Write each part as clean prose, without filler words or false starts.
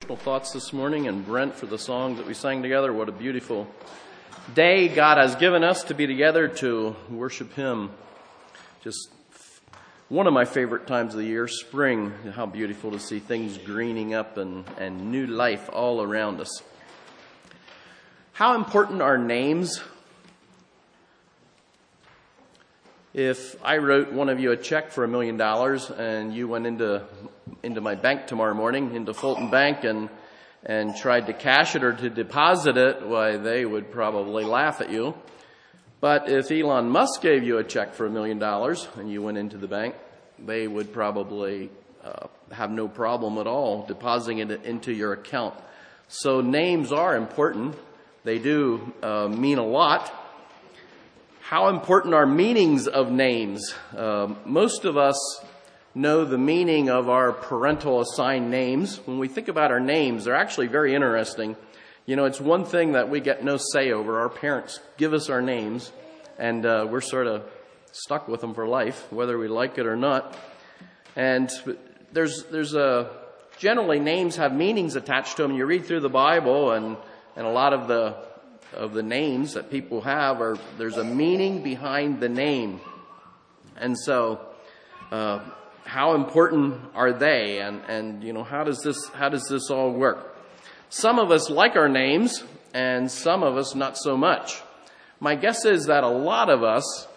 Thoughts this morning, and Brent for the songs that we sang together. What a beautiful day God has given us to be together to worship Him. Just one of my favorite times of the year, spring. How beautiful to see things greening up and new life all around us. How important are names? If I wrote one of you a check for $1 million and you went into my bank tomorrow morning, into Fulton Bank, and tried to cash it or to deposit it, why, they would probably laugh at you. But if Elon Musk gave you a check for $1 million and you went into the bank, they would probably have no problem at all depositing it into your account. So names are important. They do mean a lot. How important are meanings of names? Most of us know the meaning of our parental assigned names. When we think about our names, they're actually very interesting. You know, it's one thing that we get no say over. Our parents give us our names, and we're sort of stuck with them for life, whether we like it or not. And generally names have meanings attached to them. You read through the Bible, and a lot of the names that people have there's a meaning behind the name. And so, how important are they? And you know, how does this all work? Some of us like our names, and some of us not so much. My guess is that a lot of us,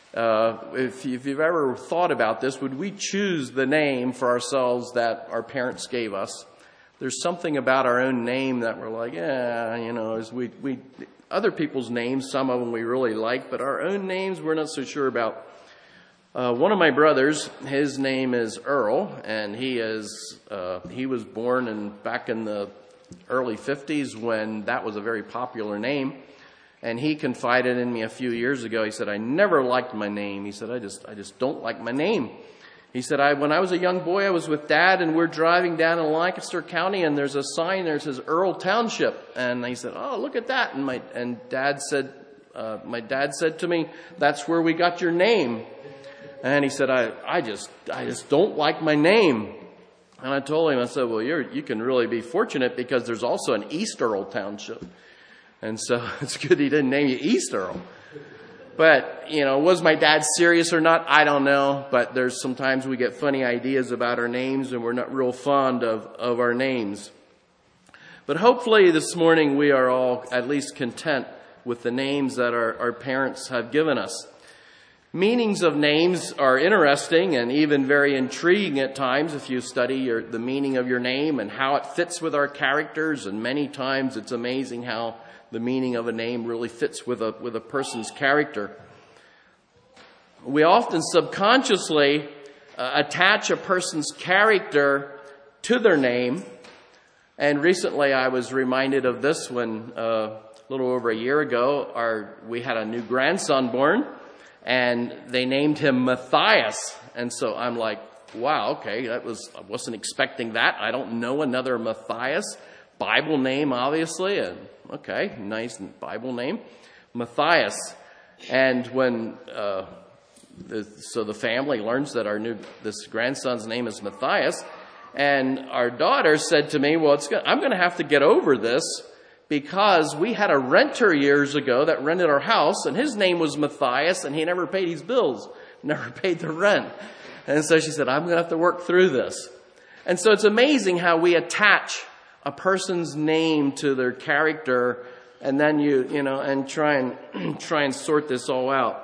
if you've ever thought about this, would we choose the name for ourselves that our parents gave us? There's something about our own name that we're like, yeah, you know, other people's names, some of them we really like, but our own names we're not so sure about. One of my brothers, his name is Earl, and he was born back in the early 50s when that was a very popular name. And he confided in me a few years ago. He said, I never liked my name. He said, I just don't like my name. He said, when I was a young boy, I was with Dad, and we're driving down in Lancaster County, and there's a sign there that says Earl Township. And he said, oh, look at that. And my dad said to me, that's where we got your name. And he said, I just don't like my name. And I told him, I said, well, you can really be fortunate because there's also an East Earl Township. And so it's good he didn't name you East Earl. But, you know, was my dad serious or not? I don't know. But there's sometimes we get funny ideas about our names, and we're not real fond of our names. But hopefully this morning we are all at least content with the names that our parents have given us. Meanings of names are interesting and even very intriguing at times if you study the meaning of your name and how it fits with our characters. And many times it's amazing how the meaning of a name really fits with a person's character. We often subconsciously attach a person's character to their name. And recently I was reminded of this when a little over a year ago we had a new grandson born, and they named him Matthias. And so I'm like, wow, okay, I wasn't expecting that. I don't know another Matthias. Bible name, obviously, and okay, nice Bible name, Matthias. And when the family learns that this grandson's name is Matthias, and our daughter said to me, well, I'm going to have to get over this because we had a renter years ago that rented our house, and his name was Matthias, and he never paid his bills, never paid the rent. And so she said, I'm going to have to work through this. And so it's amazing how we attach a person's name to their character, and then and try and sort this all out.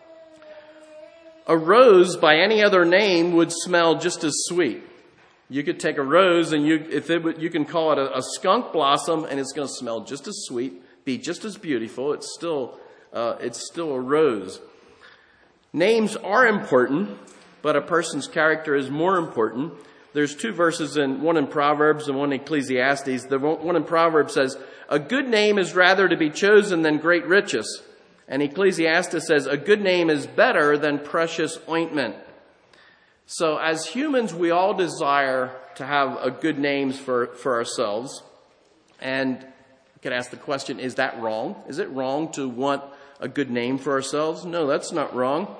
A rose by any other name would smell just as sweet. You could take a rose and you can call it a skunk blossom, and it's going to smell just as sweet, be just as beautiful. It's still a rose. Names are important, but a person's character is more important. There's two verses, one in Proverbs and one in Ecclesiastes. The one in Proverbs says, a good name is rather to be chosen than great riches. And Ecclesiastes says, a good name is better than precious ointment. So as humans, we all desire to have a good names for ourselves. And you could ask the question, is that wrong? Is it wrong to want a good name for ourselves? No, that's not wrong.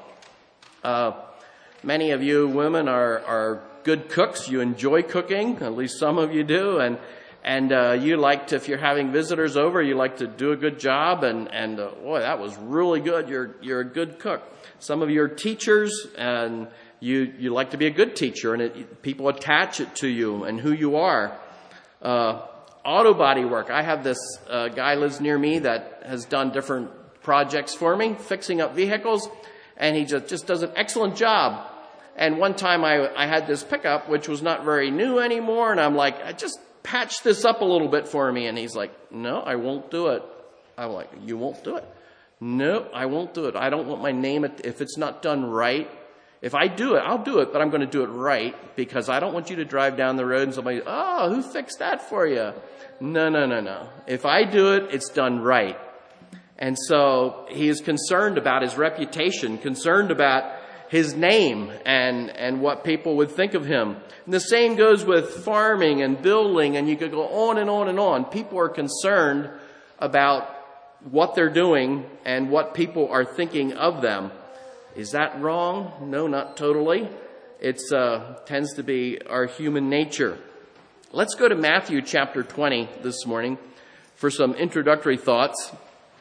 Many of you women are good cooks. You enjoy cooking, at least some of you do. And you like to, if you're having visitors over, you like to do a good job. And boy, that was really good. You're a good cook. Some of you are teachers, and you like to be a good teacher, and people attach it to you and who you are. Auto body work. I have this guy lives near me that has done different projects for me, fixing up vehicles, and he just does an excellent job. And one time I had this pickup, which was not very new anymore, and I'm like, just patch this up a little bit for me. And he's like, no, I won't do it. I'm like, you won't do it? No, I won't do it. I don't want my name, if it's not done right. If I do it, I'll do it, but I'm going to do it right, because I don't want you to drive down the road and somebody, oh, who fixed that for you? No. If I do it, it's done right. And so he is concerned about his reputation, concerned about his name and what people would think of him. And the same goes with farming and building, and you could go on and on and on. People are concerned about what they're doing and what people are thinking of them. Is that wrong? No, not totally. It tends to be our human nature. Let's go to Matthew chapter 20 this morning for some introductory thoughts.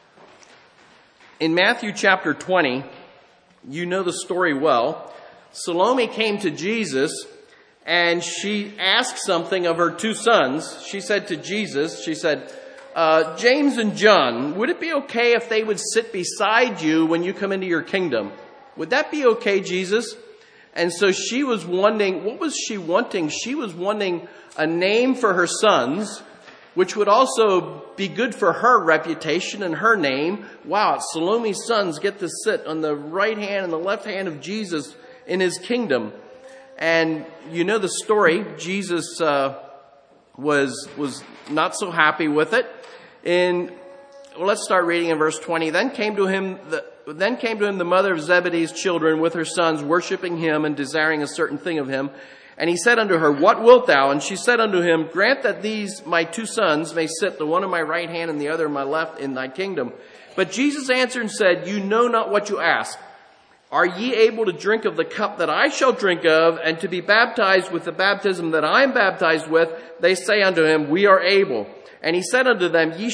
In Matthew chapter 20, you know the story well. Salome came to Jesus, and she asked something of her two sons. She said to Jesus, James and John, would it be okay if they would sit beside you when you come into your kingdom? Would that be okay, Jesus? And so she was wanting, what was she wanting? She was wanting a name for her sons, which would also be good for her reputation and her name. Wow, Salome's sons get to sit on the right hand and the left hand of Jesus in his kingdom. And you know the story. Jesus was not so happy with it. Let's start reading in verse 20. Then came to him the mother of Zebedee's children with her sons, worshiping him and desiring a certain thing of him. And he said unto her, what wilt thou? And she said unto him, grant that these my two sons may sit, the one on my right hand and the other on my left, in thy kingdom. But Jesus answered and said, you know not what you ask. Are ye able to drink of the cup that I shall drink of, and to be baptized with the baptism that I am baptized with? They say unto him, we are able. And he said unto them, Ye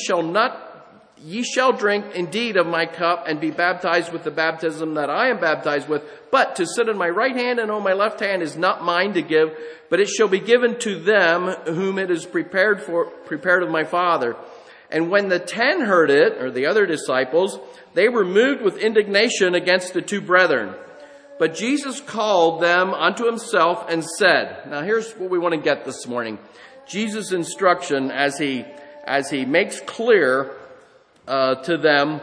shall drink indeed of my cup, and be baptized with the baptism that I am baptized with. But to sit on my right hand and on my left hand is not mine to give, but it shall be given to them whom it is prepared of my Father. And when the 10 heard it, or the other disciples, they were moved with indignation against the two brethren. But Jesus called them unto himself and said, now here's what we want to get this morning. Jesus' instruction as he makes clear to them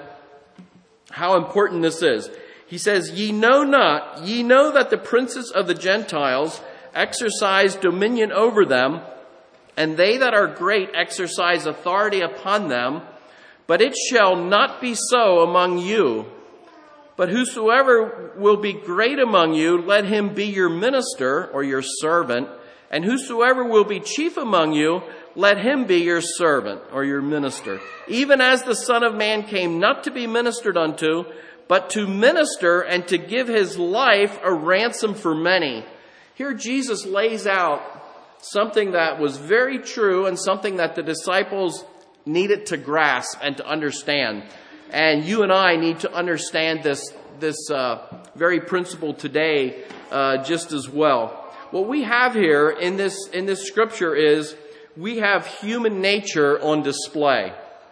how important this is. He says, ye know that the princes of the Gentiles exercise dominion over them, and they that are great exercise authority upon them. But it shall not be so among you. But whosoever will be great among you, let him be your minister or your servant. And whosoever will be chief among you, let him be your servant or your minister. Even as the Son of Man came not to be ministered unto, but to minister and to give his life a ransom for many. Here Jesus lays out something that was very true and something that the disciples needed to grasp and to understand. And you and I need to understand this very principle today just as well. What we have here in this scripture is we have human nature on display.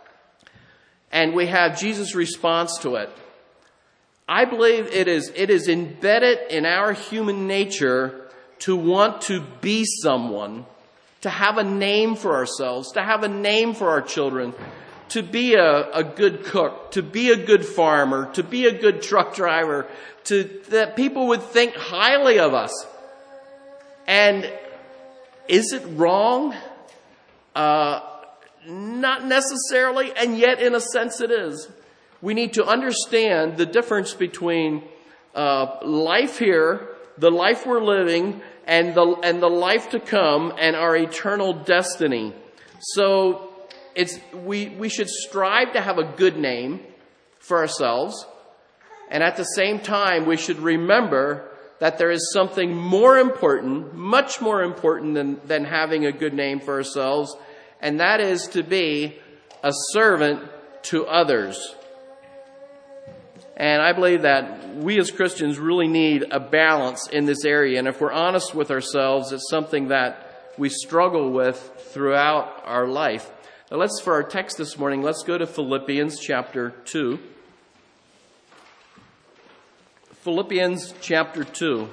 And we have Jesus' response to it. I believe it is embedded in our human nature to want to be someone, to have a name for ourselves, to have a name for our children, to be a good cook, to be a good farmer, to be a good truck driver, that people would think highly of us. And is it wrong? Not necessarily, and yet in a sense it is. We need to understand the difference between life here, the life we're living, and the life to come, and our eternal destiny. So we should strive to have a good name for ourselves, and at the same time we should remember that there is something more important, much more important than having a good name for ourselves, and that is to be a servant to others. And I believe that we as Christians really need a balance in this area. And if we're honest with ourselves, it's something that we struggle with throughout our life. Now for our text this morning, let's go to Philippians chapter 2. Philippians chapter 2.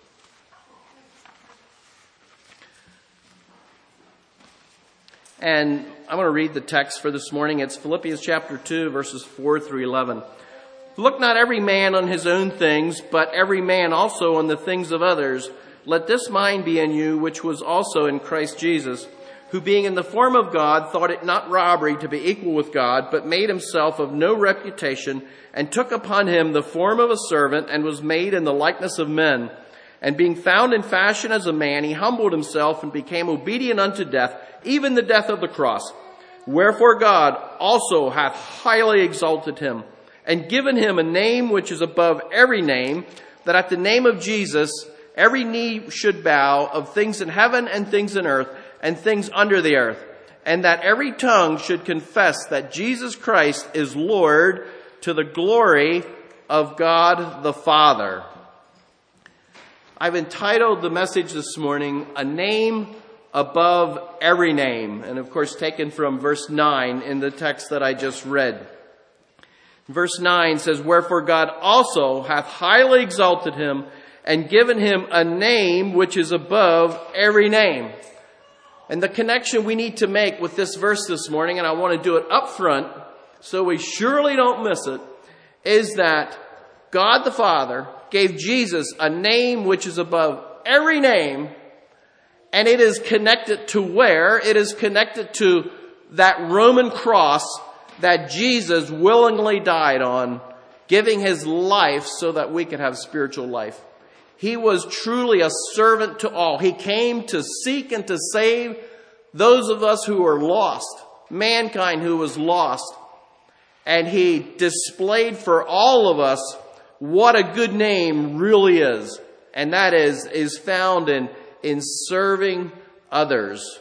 And I'm going to read the text for this morning. It's Philippians chapter 2, verses 4 through 11. Look not every man on his own things, but every man also on the things of others. Let this mind be in you, which was also in Christ Jesus, who being in the form of God, thought it not robbery to be equal with God, but made himself of no reputation, and took upon him the form of a servant, and was made in the likeness of men. And being found in fashion as a man, he humbled himself and became obedient unto death, even the death of the cross. Wherefore God also hath highly exalted him, and given him a name which is above every name, that at the name of Jesus every knee should bow, of things in heaven and things in earth and things under the earth, and that every tongue should confess that Jesus Christ is Lord, to the glory of God the Father. I've entitled the message this morning, A Name Above Every Name, and of course taken from verse 9 in the text that I just read. Verse 9 says, Wherefore God also hath highly exalted him, and given him a name which is above every name. And the connection we need to make with this verse this morning, and I want to do it up front so we surely don't miss it, is that God the Father gave Jesus a name which is above every name, and it is connected to where? It is connected to that Roman cross that Jesus willingly died on, giving his life so that we could have spiritual life. He was truly a servant to all. He came to seek and to save those of us who are lost, mankind who was lost. And he displayed for all of us what a good name really is. And that is found in serving others.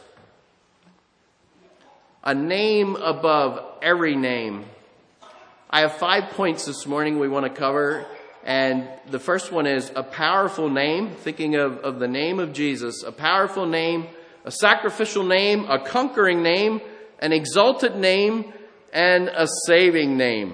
A name above every name. I have 5 points this morning we want to cover. And the first one is a powerful name, thinking of the name of Jesus. A powerful name, a sacrificial name, a conquering name, an exalted name, and a saving name.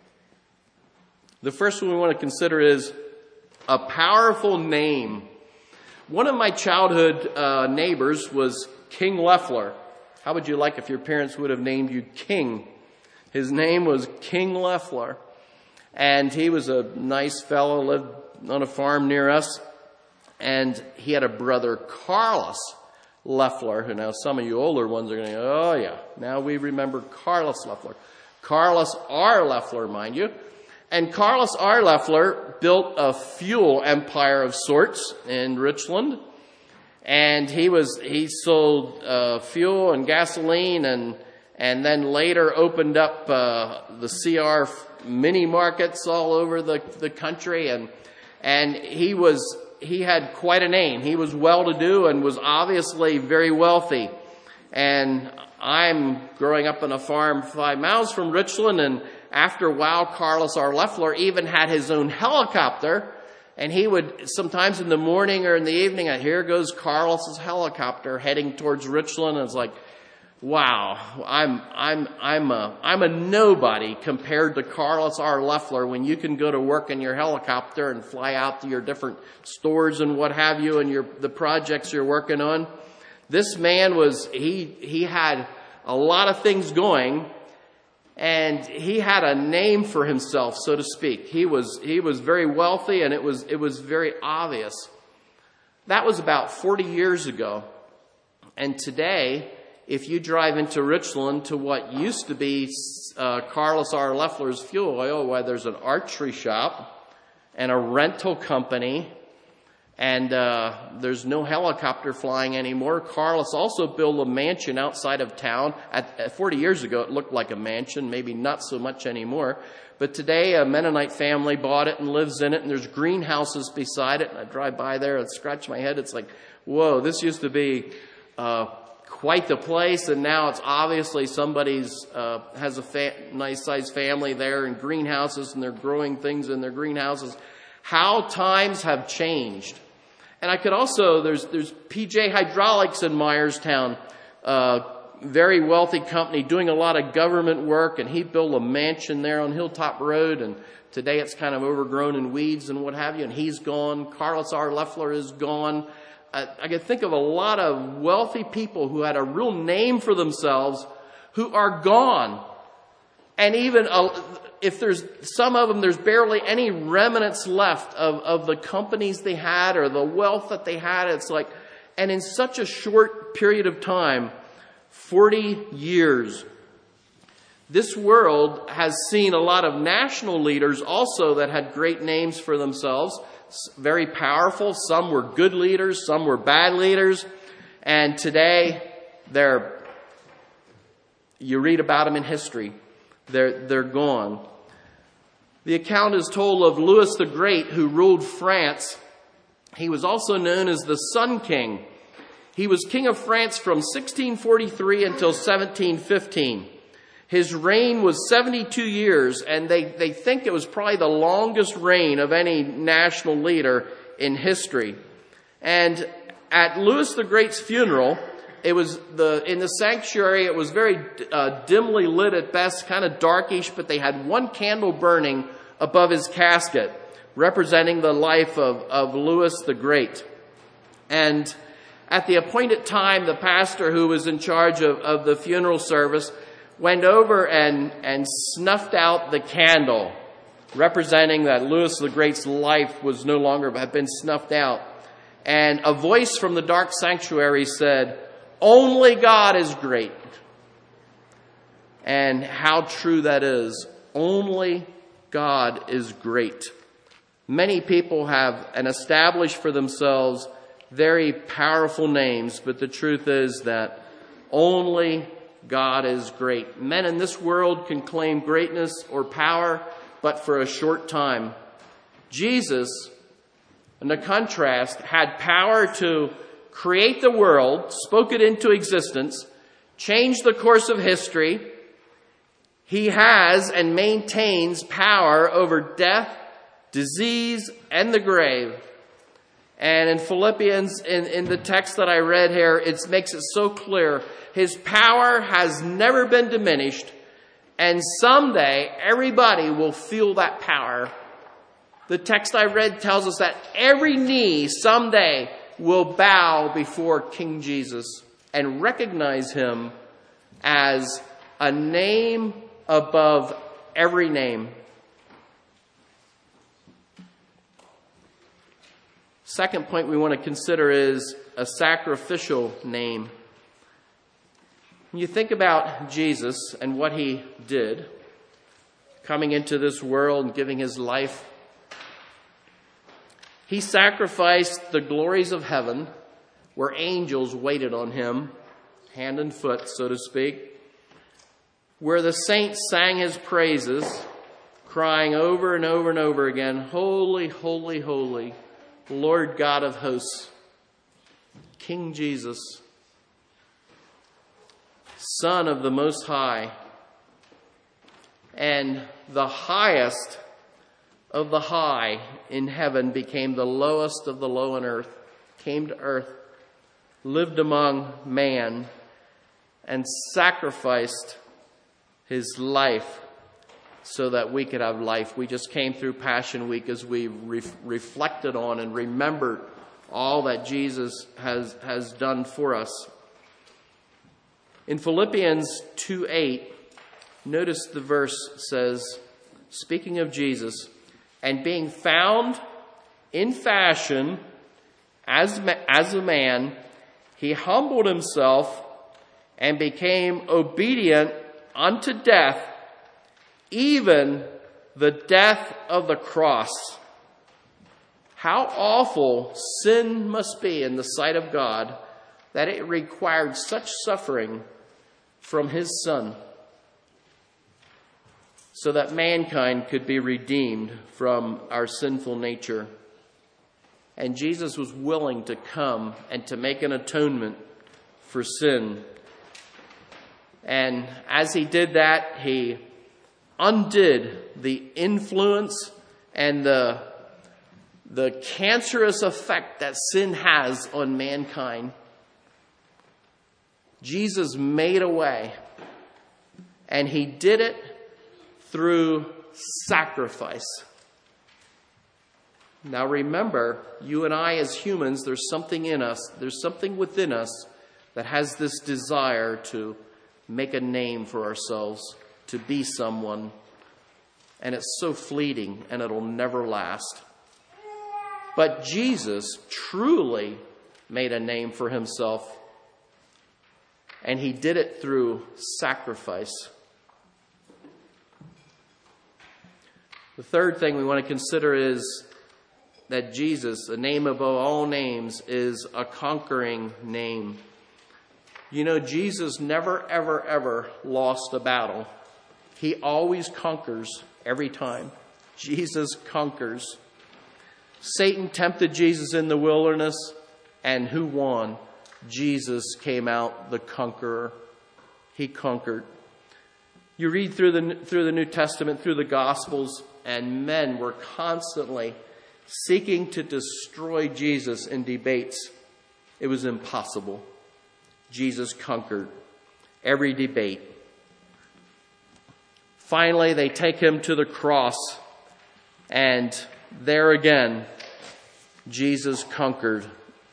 The first one we want to consider is a powerful name. One of my childhood neighbors was King Leffler. How would you like if your parents would have named you King? His name was King Leffler. And he was a nice fellow, lived on a farm near us. And he had a brother, Carlos Leffler, who now some of you older ones are going to go, oh yeah, now we remember Carlos Leffler. Carlos R. Leffler, mind you. And Carlos R. Leffler built a fuel empire of sorts in Richland. And he sold fuel and gasoline and then later opened up the CR mini markets all over the country. And he had quite a name. He was well-to-do and was obviously very wealthy. And I'm growing up on a farm 5 miles from Richland, and after a while, Carlos R. Leffler even had his own helicopter. And he would, sometimes in the morning or in the evening, here goes Carlos's helicopter heading towards Richland. And it's like, wow, I'm a nobody compared to Carlos R. Leffler when you can go to work in your helicopter and fly out to your different stores and what have you and the projects you're working on. This man he had a lot of things going, and he had a name for himself, so to speak. He was very wealthy, and it was very obvious. That was about 40 years ago. And today, if you drive into Richland to what used to be Carlos R. Leffler's fuel oil, where there's an archery shop and a rental company, and there's no helicopter flying anymore. Carlos also built a mansion outside of town. 40 years ago, it looked like a mansion, maybe not so much anymore. But today, a Mennonite family bought it and lives in it, and there's greenhouses beside it. And I drive by there and scratch my head. It's like, whoa, this used to be quite the place, and now it's obviously somebody's has a nice sized family there in greenhouses, and they're growing things in their greenhouses. How times have changed. And I could also, there's PJ Hydraulics in Myerstown, very wealthy company doing a lot of government work, and he built a mansion there on Hilltop Road, and today it's kind of overgrown in weeds and what have you, and he's gone. Carlos R. Leffler is gone. I can think of a lot of wealthy people who had a real name for themselves who are gone. And even if there's some of them, there's barely any remnants left of the companies they had or the wealth that they had. It's like, and in such a short period of time, 40 years, this world has seen a lot of national leaders also that had great names for themselves, very powerful. Some were good leaders, some were bad leaders. And today, you read about them in history. They're gone. The account is told of Louis the Great, who ruled France. He was also known as the Sun King. He was king of France from 1643 until 1715. His reign was 72 years, and they think it was probably the longest reign of any national leader in history. And at Louis the Great's funeral, it was in the sanctuary, it was very dimly lit at best, kind of darkish, but they had one candle burning above his casket, representing the life of Louis the Great. And at the appointed time, the pastor who was in charge of the funeral service went over and snuffed out the candle, representing that Louis the Great's life was no longer, had been snuffed out. And a voice from the dark sanctuary said, "Only God is great." And how true that is. Only God is great. Many people have established for themselves very powerful names, but the truth is that only God is great. Men in this world can claim greatness or power, but for a short time. Jesus, in the contrast, had power to create the world, spoke it into existence, changed the course of history. He has and maintains power over death, disease, and the grave. And in Philippians, in the text that I read here, it makes it so clear. His power has never been diminished, and someday everybody will feel that power. The text I read tells us that every knee someday will bow before King Jesus and recognize him as a name above every name. Second point we want to consider is a sacrificial name. When you think about Jesus and what he did, coming into this world and giving his life, he sacrificed the glories of heaven where angels waited on him, hand and foot, so to speak, where the saints sang his praises, crying over and over and over again, "Holy, holy, holy, Lord God of hosts." King Jesus, Son of the Most High, and the highest of the high in heaven became the lowest of the low on earth, came to earth, lived among man, and sacrificed his life so that we could have life. We just came through Passion Week as we reflected on and remembered all that Jesus has done for us. In Philippians 2:8, notice the verse says, speaking of Jesus, "And being found in fashion as a man, he humbled himself and became obedient unto death, even the death of the cross." How awful sin must be in the sight of God that it required such suffering from his Son so that mankind could be redeemed from our sinful nature. And Jesus was willing to come and to make an atonement for sin And as he did that, he undid the influence and the cancerous effect that sin has on mankind. Jesus made a way, and he did it through sacrifice. Now remember, you and I as humans, there's something in us, there's something within us that has this desire to make a name for ourselves, to be someone. And it's so fleeting, and it'll never last. But Jesus truly made a name for himself, and he did it through sacrifice. The third thing we want to consider is that Jesus, the name above all names, is a conquering name. You know, Jesus never, ever, ever lost a battle. He always conquers every time. Jesus conquers. Satan tempted Jesus in the wilderness, and who won? Jesus came out the conqueror. He conquered. You read through the New Testament, through the Gospels, and men were constantly seeking to destroy Jesus in debates. It was impossible. Jesus conquered every debate. Finally, they take him to the cross, and there again, Jesus conquered.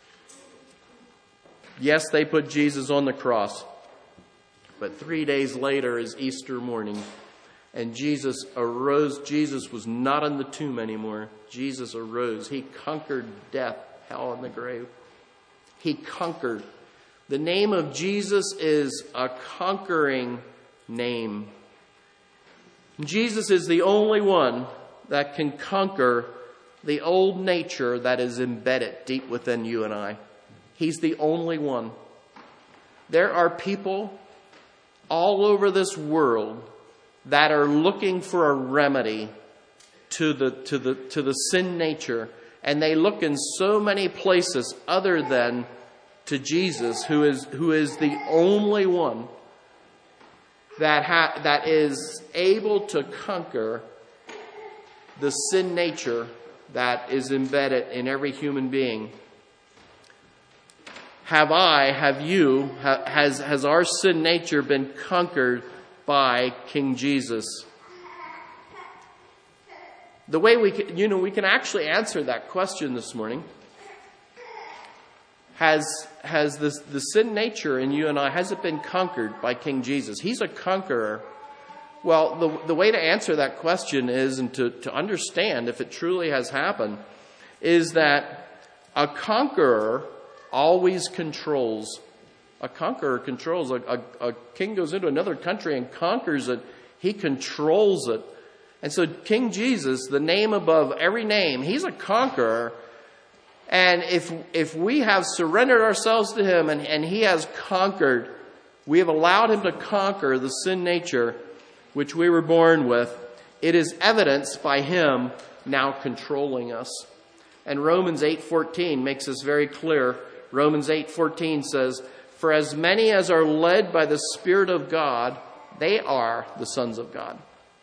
Yes, they put Jesus on the cross, but 3 days later is Easter morning, and Jesus arose. Jesus was not in the tomb anymore. Jesus arose. He conquered death, hell, and the grave. He conquered. The name of Jesus is a conquering name. Jesus is the only one that can conquer the old nature that is embedded deep within you and I. He's the only one. There are people all over this world that are looking for a remedy to the sin nature, and they look in so many places other than to Jesus, who is the only one that is able to conquer the sin nature that is embedded in every human being. Has our sin nature been conquered by King Jesus? The way we can actually answer that question this morning. Has the sin nature in you and I, has it been conquered by King Jesus? He's a conqueror. Well, the way to answer that question is, and to understand if it truly has happened, is that a conqueror always controls. A conqueror controls. A king goes into another country and conquers it. He controls it. And so King Jesus, the name above every name, he's a conqueror. And if we have surrendered ourselves to him and he has conquered, we have allowed him to conquer the sin nature which we were born with, it is evidenced by him now controlling us. And Romans 8:14 makes this very clear. Romans 8:14 says, "For as many as are led by the Spirit of God, they are the sons of God."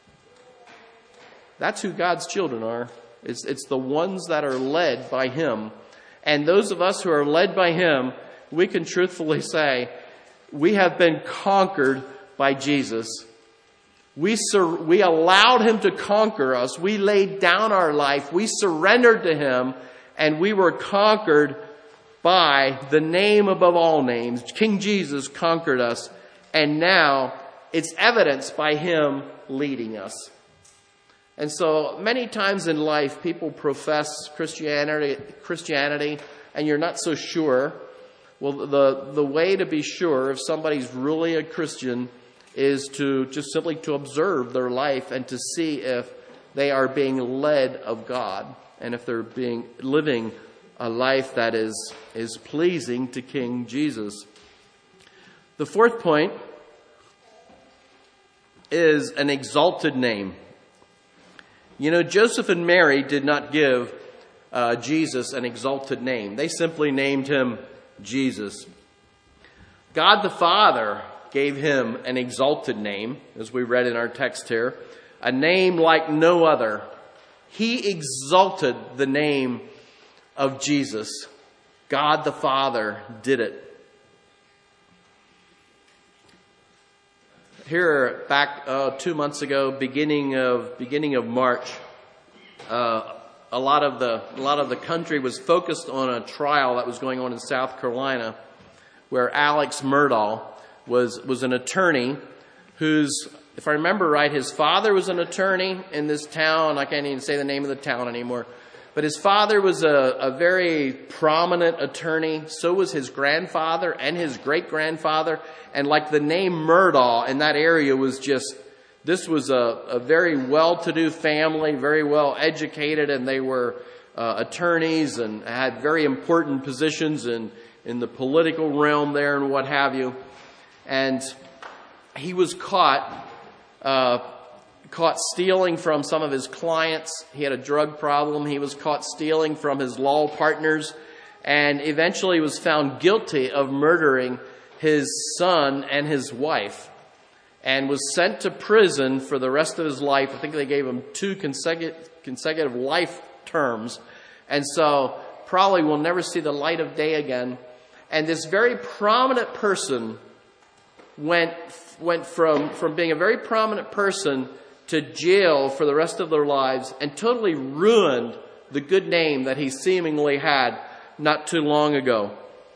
That's who God's children are. It's the ones that are led by him. And those of us who are led by him, we can truthfully say, we have been conquered by Jesus. We allowed him to conquer us. We laid down our life. We surrendered to him, and we were conquered by the name above all names. King Jesus conquered us, and now it's evidenced by him leading us. And so many times in life, people profess Christianity, and you're not so sure. Well, the way to be sure if somebody's really a Christian is to just simply to observe their life and to see if they are being led of God and if they're living a life that is pleasing to King Jesus. The fourth point is an exalted name. You know, Joseph and Mary did not give Jesus an exalted name. They simply named him Jesus. God the Father gave him an exalted name, as we read in our text here, a name like no other. He exalted the name of Jesus. God the Father did it. Here, back 2 months ago, beginning of March, a lot of the country was focused on a trial that was going on in South Carolina, where Alex Murdaugh was an attorney whose, if I remember right, his father was an attorney in this town. I can't even say the name of the town anymore. But his father was a very prominent attorney. So was his grandfather and his great-grandfather. And like the name Murdaugh in that area was just, this was a very well-to-do family, very well educated, and they were attorneys and had very important positions in the political realm there and what have you. And he was caught stealing from some of his clients. He had a drug problem. He was caught stealing from his law partners, and eventually was found guilty of murdering his son and his wife, and was sent to prison for the rest of his life. I think they gave him 2 consecutive life terms, and so probably will never see the light of day again. And this very prominent person went from being a very prominent person to jail for the rest of their lives, and totally ruined the good name that he seemingly had not too long ago.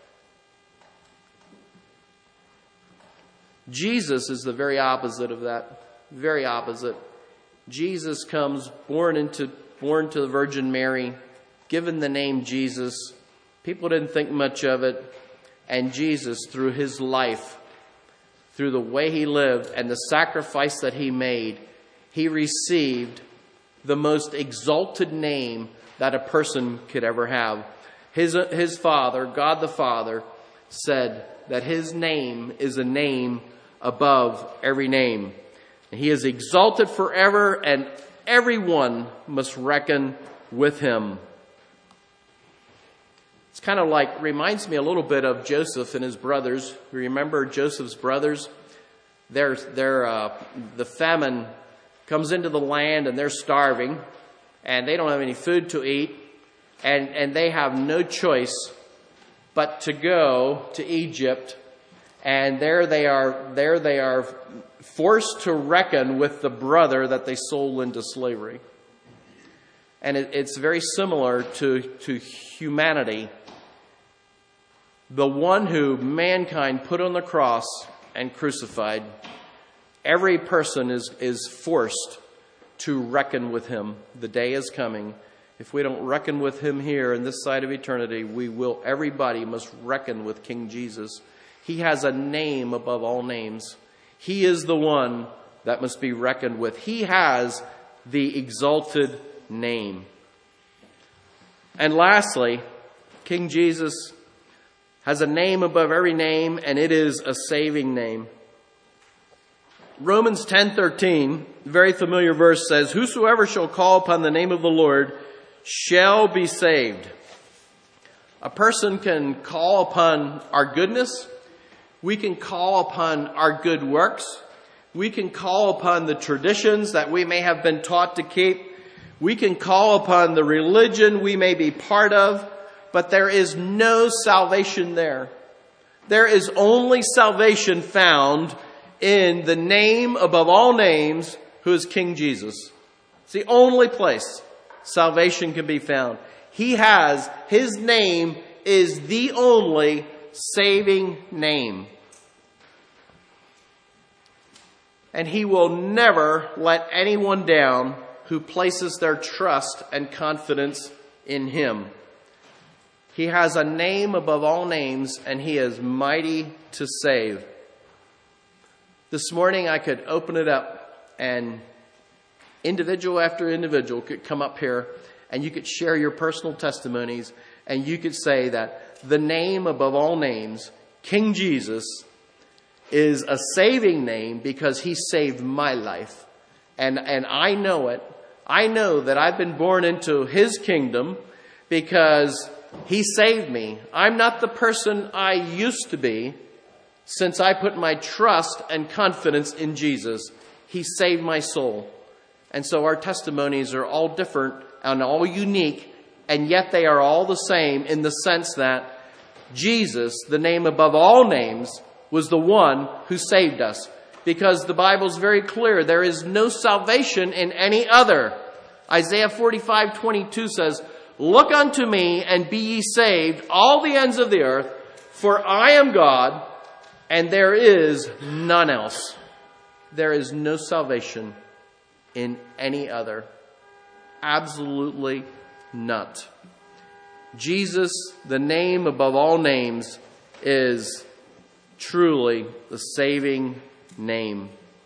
Jesus is the very opposite of that. Very opposite. Jesus comes born to the Virgin Mary, given the name Jesus. People didn't think much of it. And Jesus, through his life, through the way he lived and the sacrifice that he made, he received the most exalted name that a person could ever have. His Father, God the Father, said that his name is a name above every name. And he is exalted forever, and everyone must reckon with him. It's kind of like, reminds me a little bit of Joseph and his brothers. You remember Joseph's brothers? The famine comes into the land, and they're starving, and they don't have any food to eat, and they have no choice but to go to Egypt, and there they are forced to reckon with the brother that they sold into slavery. And it's very similar to humanity. The one who mankind put on the cross and crucified, every person is forced to reckon with him. The day is coming. If we don't reckon with him here in this side of eternity, everybody must reckon with King Jesus. He has a name above all names. He is the one that must be reckoned with. He has the exalted name. And lastly, King Jesus has a name above every name, and it is a saving name. Romans 10:13, very familiar verse, says, "Whosoever shall call upon the name of the Lord shall be saved." A person can call upon our goodness. We can call upon our good works. We can call upon the traditions that we may have been taught to keep. We can call upon the religion we may be part of, but there is no salvation there. There is only salvation found in the name above all names, who is King Jesus. It's the only place salvation can be found. His name is the only saving name. And he will never let anyone down who places their trust and confidence in him. He has a name above all names, and he is mighty to save. This morning I could open it up, and individual after individual could come up here, and you could share your personal testimonies, and you could say that the name above all names, King Jesus, is a saving name because he saved my life. And I know it. I know that I've been born into his kingdom because he saved me. I'm not the person I used to be. Since I put my trust and confidence in Jesus, he saved my soul. And so our testimonies are all different and all unique, and yet they are all the same in the sense that Jesus, the name above all names, was the one who saved us. Because the Bible's very clear, there is no salvation in any other. Isaiah 45:22 says, "Look unto me and be ye saved, all the ends of the earth, for I am God, and there is none else." There is no salvation in any other. Absolutely not. Jesus, the name above all names, is truly the saving name.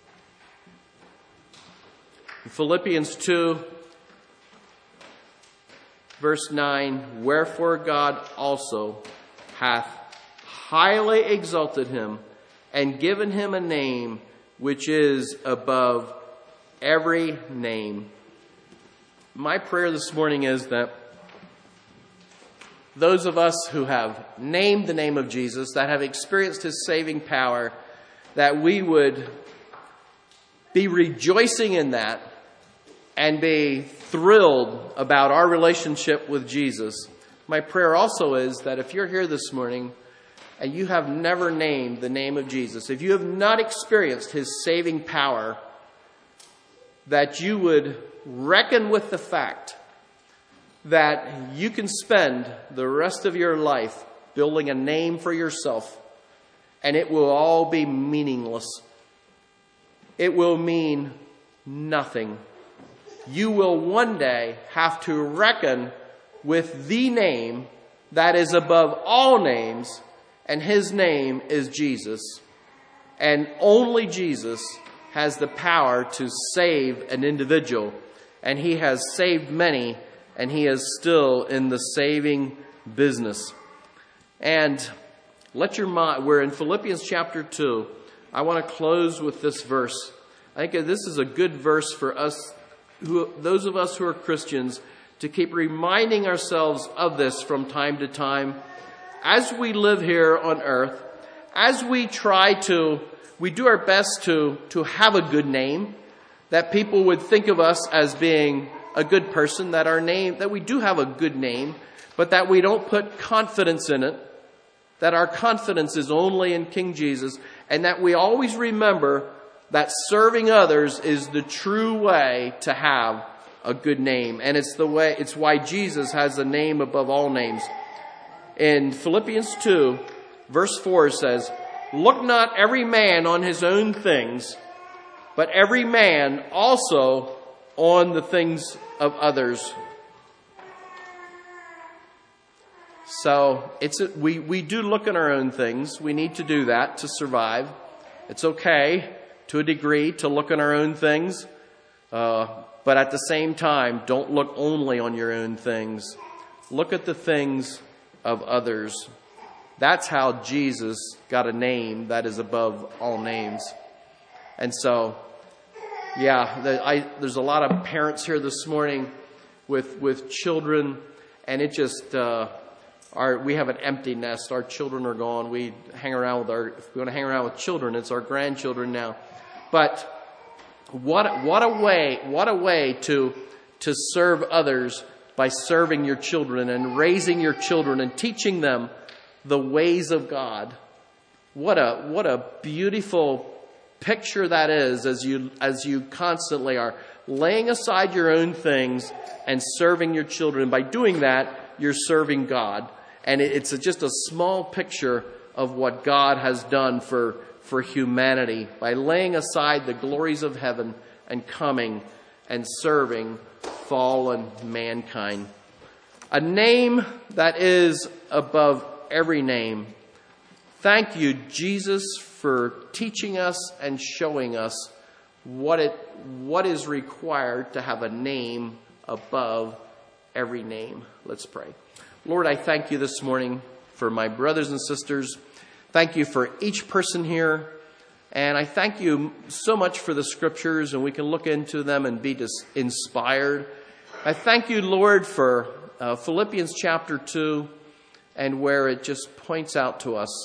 In Philippians 2, verse 9, "Wherefore God also hath highly exalted him, and given him a name which is above every name." My prayer this morning is that those of us who have named the name of Jesus, that have experienced his saving power, that we would be rejoicing in that and be thrilled about our relationship with Jesus. My prayer also is that if you're here this morning and you have never named the name of Jesus, if you have not experienced his saving power, that you would reckon with the fact that you can spend the rest of your life building a name for yourself, and it will all be meaningless. It will mean nothing. You will one day have to reckon with the name that is above all names, and his name is Jesus. And only Jesus has the power to save an individual, and he has saved many, and he is still in the saving business. And let your mind, we're in Philippians chapter 2. I want to close with this verse. I think this is a good verse for us, those of us who are Christians, to keep reminding ourselves of this from time to time. As we live here on earth, as we do our best to have a good name, that people would think of us as being a good person, that we do have a good name, but that we don't put confidence in it, that our confidence is only in King Jesus, and that we always remember that serving others is the true way to have a good name. And it's why Jesus has a name above all names. In Philippians 2, verse 4 says, "Look not every man on his own things, but every man also on the things of others." So we do look at our own things. We need to do that to survive. It's okay to a degree to look at our own things. But at the same time, don't look only on your own things. Look at the things of others. That's how Jesus got a name that is above all names. And so, there's a lot of parents here this morning with children, and it just we have an empty nest. Our children are gone. We hang around if we want to hang around with children, it's our grandchildren now. But what a way to serve others by serving your children and raising your children and teaching them the ways of God. What a beautiful picture that is as you constantly are laying aside your own things and serving your children. By doing that, you're serving God. And it's just a small picture of what God has done for humanity by laying aside the glories of heaven and coming and serving fallen mankind. A name that is above every name. Thank you, Jesus, for teaching us and showing us what is required to have a name above every name. Let's pray. Lord, I thank you this morning for my brothers and sisters. Thank you for each person here. And I thank you so much for the scriptures, and we can look into them and be inspired. I thank you, Lord, for Philippians chapter 2, and where it just points out to us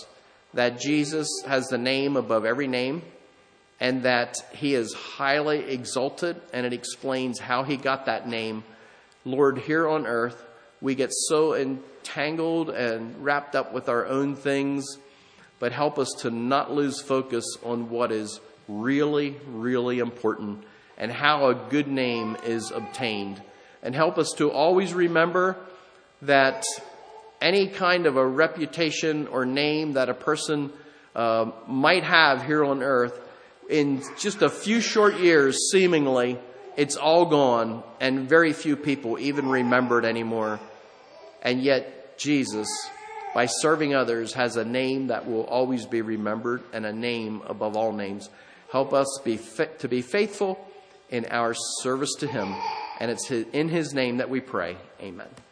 that Jesus has the name above every name, and that he is highly exalted, and it explains how he got that name. Lord, here on earth, we get so entangled and wrapped up with our own things, but help us to not lose focus on what is really, really important and how a good name is obtained. And help us to always remember that any kind of a reputation or name that a person might have here on earth, in just a few short years, seemingly, it's all gone, and very few people even remember it anymore. And yet, Jesus, by serving others, has a name that will always be remembered, and a name above all names. Help us to be faithful in our service to him. And it's in his name that we pray. Amen.